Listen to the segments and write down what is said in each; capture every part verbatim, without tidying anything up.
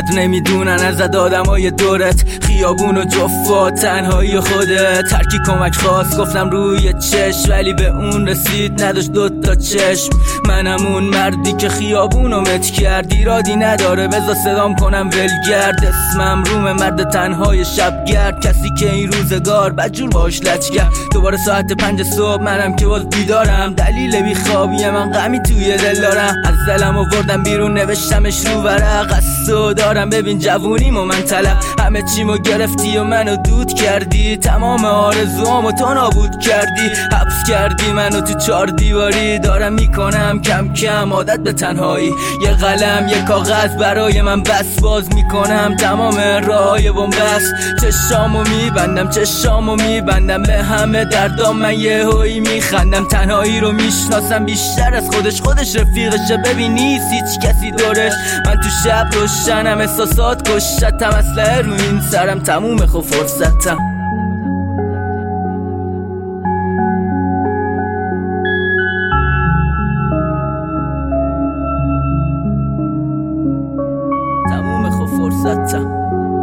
قدر نمیدونن ازت آدمای دورت، خیابون و جفا تنهایی خودت. ترکی کمک خواست گفتم روی چشم، ولی به اون رسید نداشت دوتا چشم. منم اون مردی که خیابونو مت کرد، ایرادی نداره بذار صدام کنم ولگرد. اسمم روم مرد تنهای شبگرد، کسی که این روزگار بدجور باش لچ کرد. دوباره ساعت پنج صبح منم که باز بیدارم، دلیل بیخوابی من غمی توی دل دارم. از دلم آوردم بیرون نوشتمش رو ورق، قصدو دارم ببین جوونیمو من طلب. همه چیمو گرفتی و منو دود کردی، تمام آرزوامو تو نابود کردی. حبس کردی منو تو چار دیواری، دارم میکنم کم کم عادت به تنهایی. یه قلم یه کاغذ برای من بس، باز میکنم تمام راههای بنبست. چشامو میبندم چشامو میبندم به همه دردام، من یه هایی میخندم. تنهایی رو میشناسم بیشتر از خودش، خودش رفیقشه ببین نیست هیچ کسی دورش. من تو شب روشنم احساسات کشتم، اسلحه رو این سرم تموم خو فرصتم. تموم خو فرصتم.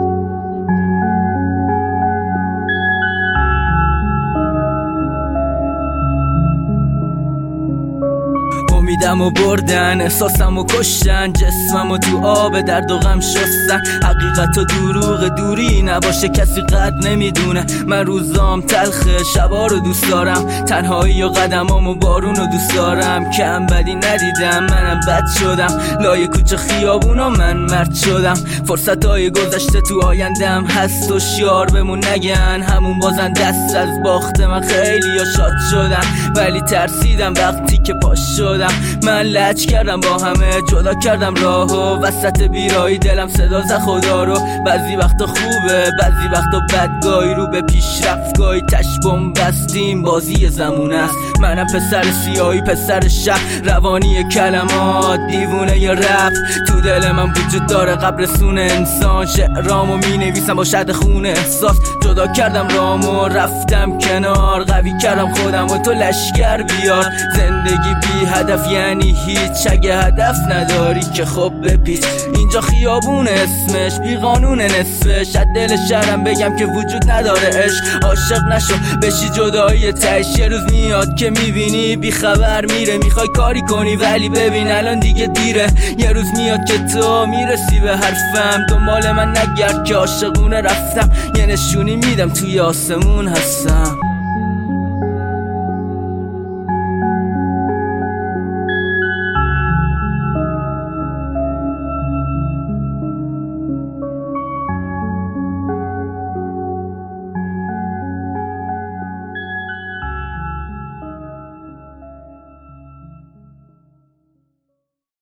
امیدم و بردن، احساسم و کشتن، جسمم و تو آب درد و غم شستن. حقیقت و دروغ دوری نباشه کسی قد نمیدونه. من روزام تلخه شبا رو دوست دارم، تنهایی و قدمام و بارون رو دوست دارم. کم بدی ندیدم منم بد شدم، لای کوچه خیابونا من مرد شدم. فرصت های گذشته تو آیندم هست و شیار بمون نگن، همون بازن دست از باخت من خیلی یا شاد شدن. ولی ترسیدم وقتی که پاش شدم، من لج کردم با همه، جدا کردم راهو وسط بیرایی دلم صدا ز خدا رو. بعضی وقتا خوبه بعضی وقتا بدگاهی، رو به پیشرفتگاهی تش بستیم بازی زمونه است. منم پسر سیاهی پسر شهر، روانی کلمات دیوونه ی رپ. تو دل من وجود داره قبرستون انسان، شعرامو می نویسم با شد خون احساس. جدا کردم رامو رفتم کنار، قوی کردم خودم و تو لشگر بیار. زندگی بی هدف یعنی هیچ، اگه هدف نداری که خب بپیچ. اینجا خیابون اسمش بی قانون نصفش، از دل شهرم بگم که وجود نداره عشق. عاشق نشو بشی جدایی تش، یه روز میاد که میبینی بی خبر میره. میخوای کاری کنی ولی ببین الان دیگه دیره. یه روز میاد که تو میرسی به حرفم، دنبال من نگرد که عاشقونه رفتم. یه نشونی میدم توی آسمون هستم.